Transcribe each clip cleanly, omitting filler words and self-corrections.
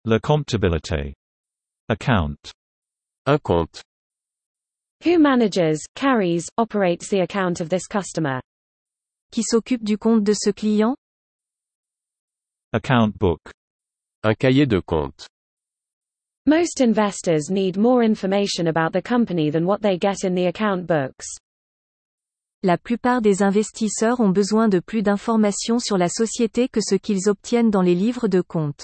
La comptabilité. Account. Un compte. Who manages, carries, operates the account of this customer? Qui s'occupe du compte de ce client? Account book. Un cahier de compte. Most investors need more information about the company than what they get in the account books. La plupart des investisseurs ont besoin de plus d'informations sur la société que ce qu'ils obtiennent dans les livres de compte.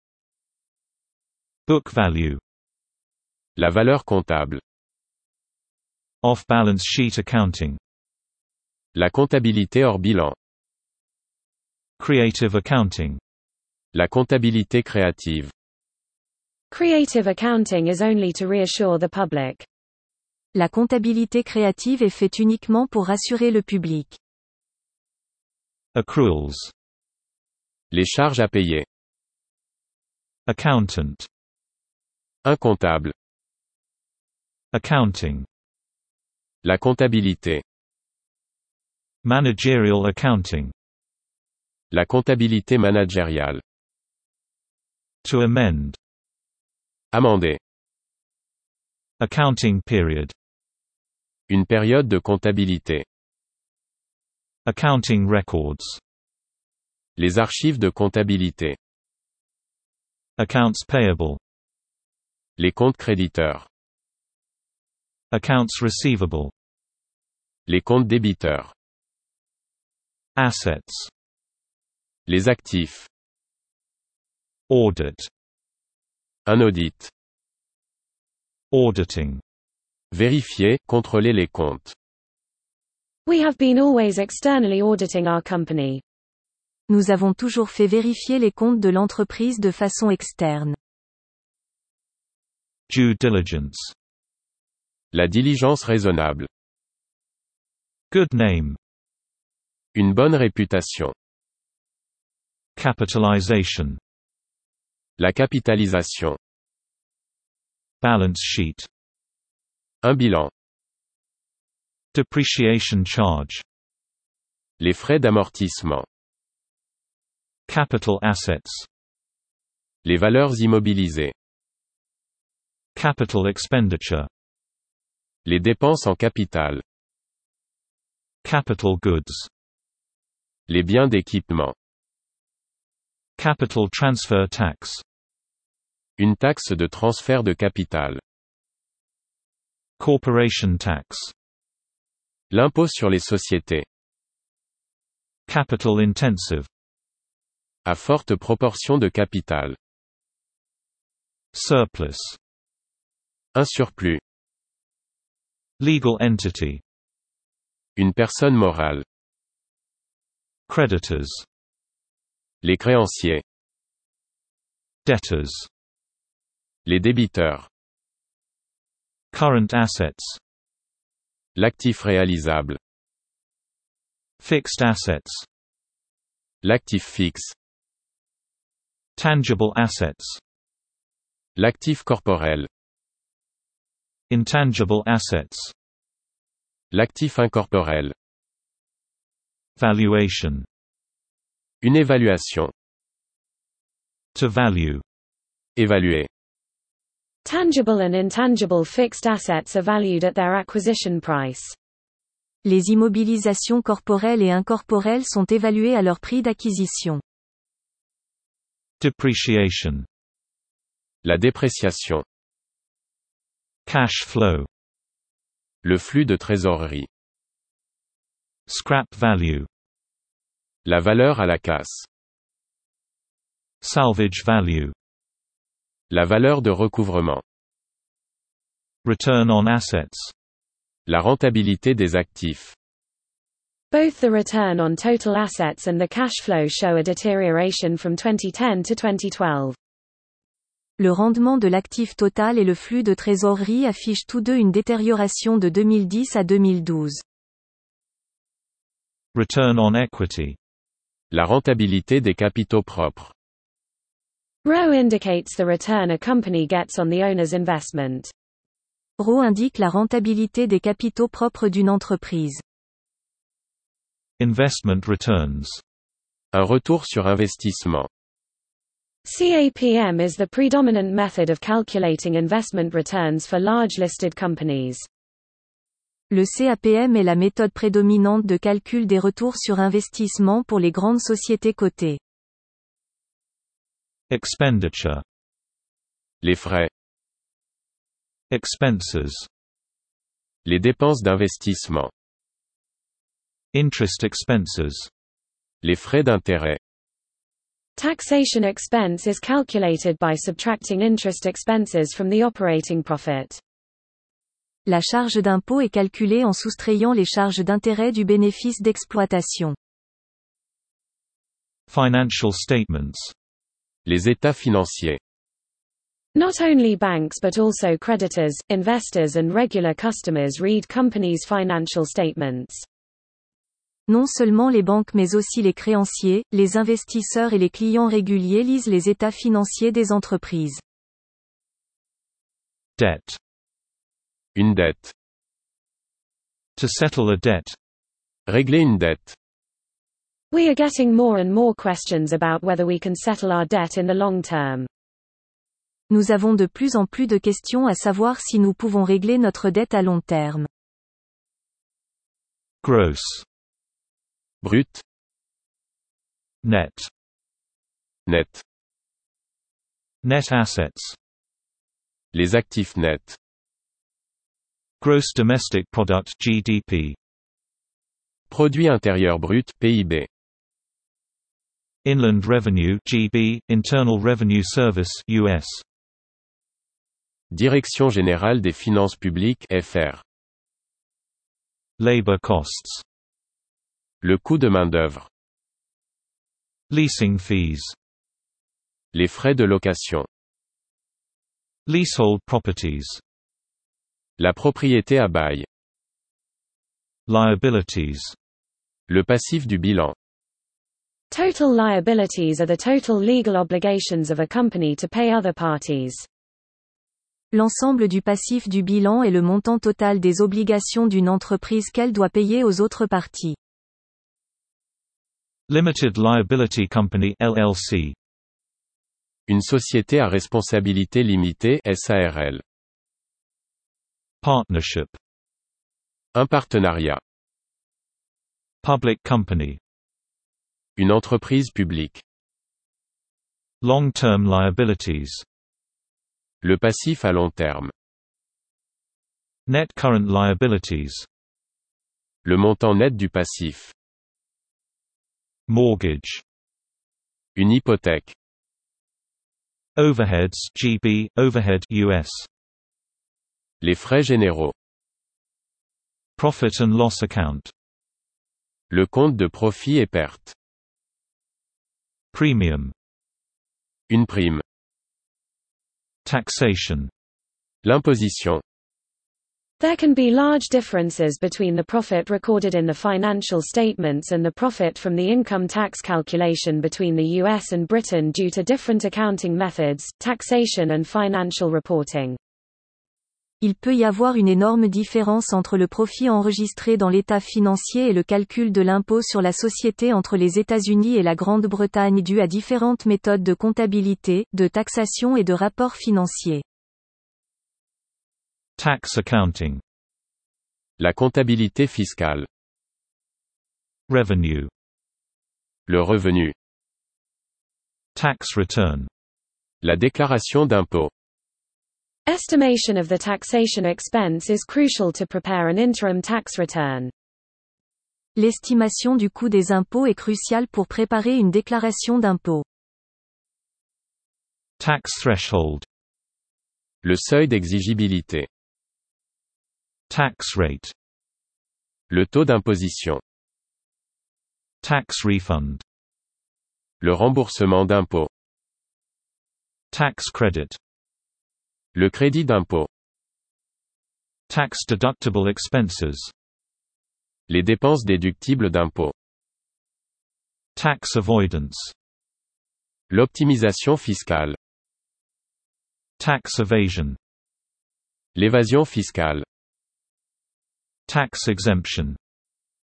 Book value. La valeur comptable. Off-balance sheet accounting. La comptabilité hors bilan. Creative accounting. La comptabilité créative. Creative accounting is only to reassure the public. La comptabilité créative est faite uniquement pour rassurer le public. Accruals. Les charges à payer. Accountant. Un comptable. Accounting. La comptabilité. Managerial accounting. La comptabilité managériale. To amend. Amender. Accounting period. Une période de comptabilité. Accounting records. Les archives de comptabilité. Accounts payable. Les comptes créditeurs. Accounts receivable. Les comptes débiteurs. Assets. Les actifs. Audit. Un audit. Auditing. Vérifier, contrôler les comptes. We have been always externally auditing our company. Nous avons toujours fait vérifier les comptes de l'entreprise de façon externe. Due diligence. La diligence raisonnable. Good name. Une bonne réputation. Capitalization. La capitalisation. Balance sheet. Un bilan. Depreciation charge. Les frais d'amortissement. Capital assets. Les valeurs immobilisées. Capital expenditure. Les dépenses en capital. Capital goods. Les biens d'équipement. Capital transfer tax. Une taxe de transfert de capital. Corporation tax. L'impôt sur les sociétés. Capital intensive. À forte proportion de capital. Surplus. Un surplus. Legal entity. Une personne morale. Creditors. Les créanciers. Debtors. Les débiteurs. Current assets. L'actif réalisable. Fixed assets. L'actif fixe. Tangible assets. L'actif corporel. Intangible assets. L'actif incorporel. Valuation. Une évaluation. To value. Évaluer. Tangible and intangible fixed assets are valued at their acquisition price. Les immobilisations corporelles et incorporelles sont évaluées à leur prix d'acquisition. Depreciation. La dépréciation. Cash flow. Le flux de trésorerie. Scrap value. La valeur à la casse. Salvage value. La valeur de recouvrement. Return on assets. La rentabilité des actifs. Both the return on total assets and the cash flow show a deterioration from 2010 to 2012. Le rendement de l'actif total et le flux de trésorerie affichent tous deux une détérioration de 2010 à 2012. Return on equity. La rentabilité des capitaux propres. ROE indicates the return a company gets on the owner's investment. ROE indique la rentabilité des capitaux propres d'une entreprise. Investment returns. Un retour sur investissement. CAPM is the predominant method of calculating investment returns for large listed companies. Le CAPM est la méthode prédominante de calcul des retours sur investissement pour les grandes sociétés cotées. Expenditure. Les frais. Expenses. Les dépenses d'investissement. Interest expenses. Les frais d'intérêt. Taxation expense is calculated by subtracting interest expenses from the operating profit. La charge d'impôt est calculée en soustrayant les charges d'intérêt du bénéfice d'exploitation. Financial statements. Les états financiers. Not only banks but also creditors, investors and regular customers read companies' financial statements. Non seulement les banques mais aussi les créanciers, les investisseurs et les clients réguliers lisent les états financiers des entreprises. Debt. Une dette. To settle a debt. Régler une dette. We are getting more and more questions about whether we can settle our debt in the long term. Nous avons de plus en plus de questions à savoir si nous pouvons régler notre dette à long terme. Gross. Brut. Net. Net. Net assets. Les actifs nets. Gross domestic product (GDP). Produit intérieur brut, PIB. Inland Revenue (GB), Internal Revenue Service (US). Direction générale des finances publiques, FR. Labor costs. Le coût de main-d'œuvre. Leasing fees. Les frais de location. Leasehold properties. La propriété à bail. Liabilities. Le passif du bilan. Total liabilities are the total legal obligations of a company to pay other parties. L'ensemble du passif du bilan est le montant total des obligations d'une entreprise qu'elle doit payer aux autres parties. Limited Liability Company (LLC). Une société à responsabilité limitée, SARL. Partnership. Un partenariat. Public company. Une entreprise publique. Long-term liabilities. Le passif à long terme. Net current liabilities. Le montant net du passif. Mortgage. Une hypothèque. Overheads (GB), overhead (US). Les frais généraux. Profit and loss account. Le compte de profit et perte. Premium. Une prime. Taxation. L'imposition. There can be large differences between the profit recorded in the financial statements and the profit from the income tax calculation between the US and Britain due to different accounting methods, taxation and financial reporting. Il peut y avoir une énorme différence entre le profit enregistré dans l'état financier et le calcul de l'impôt sur la société entre les États-Unis et la Grande-Bretagne dû à différentes méthodes de comptabilité, de taxation et de rapports financiers. Tax accounting. La comptabilité fiscale. Revenue. Le revenu. Tax return. La déclaration d'impôt. Estimation of the taxation expense is crucial to prepare an interim tax return. L'estimation du coût des impôts est cruciale pour préparer une déclaration d'impôt. Tax threshold. Le seuil d'exigibilité. Tax rate. Le taux d'imposition. Tax refund. Le remboursement d'impôt. Tax credit. Le crédit d'impôt. Tax deductible expenses. Les dépenses déductibles d'impôt. Tax avoidance. L'optimisation fiscale. Tax evasion. L'évasion fiscale. Tax exemption.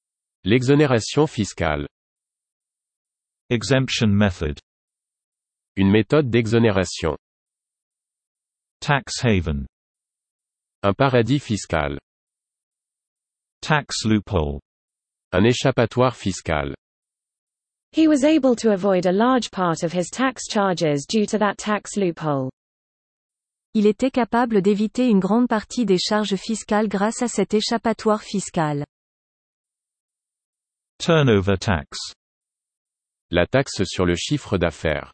L'exonération fiscale. Exemption method. Une méthode d'exonération. Tax haven. Un paradis fiscal. Tax loophole. Un échappatoire fiscal. He was able to avoid a large part of his tax charges due to that tax loophole. Il était capable d'éviter une grande partie des charges fiscales grâce à cet échappatoire fiscal. Turnover tax. La taxe sur le chiffre d'affaires.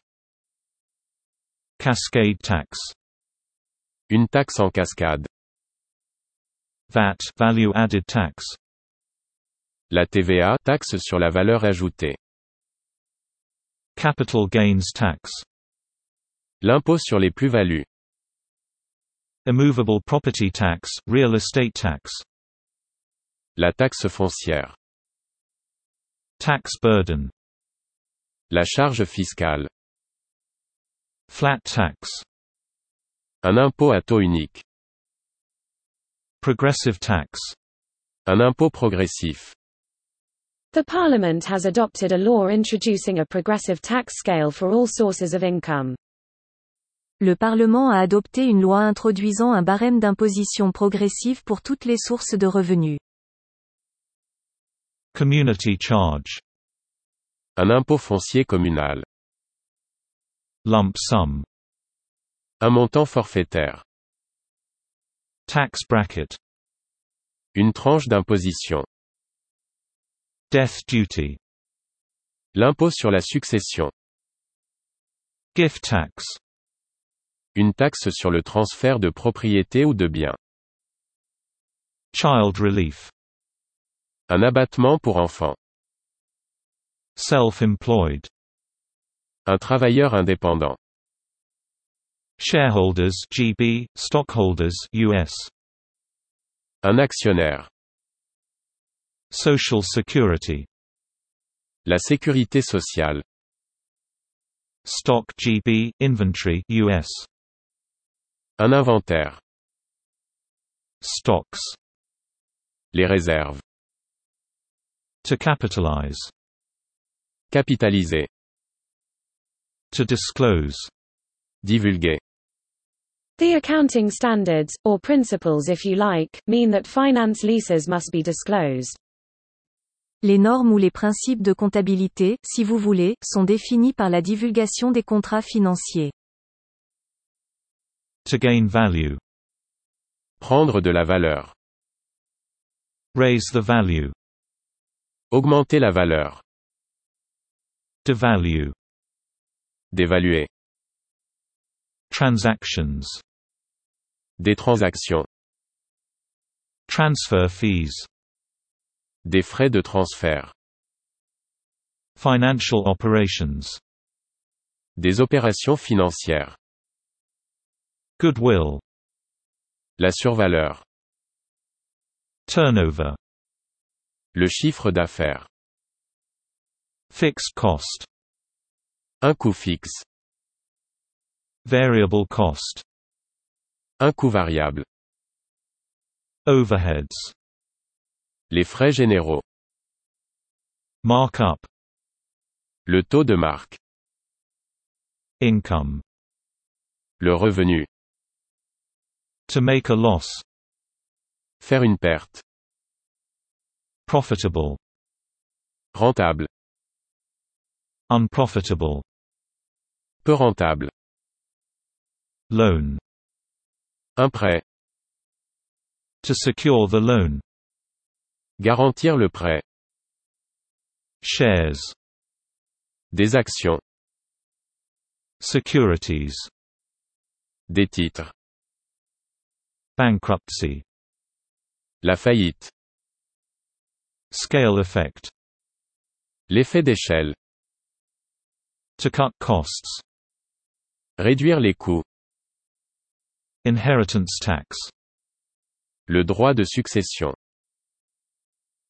Cascade tax. Une taxe en cascade. VAT, value added tax. La TVA, taxe sur la valeur ajoutée. Capital gains tax. L'impôt sur les plus-values. Immovable property tax, real estate tax. La taxe foncière. Tax burden. La charge fiscale. Flat tax. Un impôt à taux unique. Progressive tax. Un impôt progressif. The Parliament has adopted a law introducing a progressive tax scale for all sources of income. Le Parlement a adopté une loi introduisant un barème d'imposition progressive pour toutes les sources de revenus. Community charge. Un impôt foncier communal. Lump sum. Un montant forfaitaire. Tax bracket. Une tranche d'imposition. Death duty. L'impôt sur la succession. Gift tax. Une taxe sur le transfert de propriété ou de biens. Child relief. Un abattement pour enfants. Self-employed. Un travailleur indépendant. Shareholders GB, stockholders US. Un actionnaire. Social security. La sécurité sociale. Stock GB, inventory US. Un inventaire. Stocks. Les réserves. To capitalize. Capitaliser. To disclose. Divulguer. The accounting standards, or principles if you like, mean that finance leases must be disclosed. Les normes ou les principes de comptabilité, si vous voulez, sont définis par la divulgation des contrats financiers. To gain value. Prendre de la valeur. Raise the value. Augmenter la valeur. Devalue. D'évaluer. Transactions. Des transactions. Transfer fees. Des frais de transfert. Financial operations. Des opérations financières. Goodwill. La survaleur. Turnover. Le chiffre d'affaires. Fixed cost. Un coût fixe. Variable cost. Un coût variable. Overheads. Les frais généraux. Markup. Le taux de marque. Income. Le revenu. To make a loss. Faire une perte. Profitable. Rentable. Unprofitable. Peu rentable. Loan. Un prêt. To secure the loan. Garantir le prêt. Shares. Des actions. Securities. Des titres. Bankruptcy. La faillite. Scale effect. L'effet d'échelle. To cut costs. Réduire les coûts. Inheritance tax. Le droit de succession.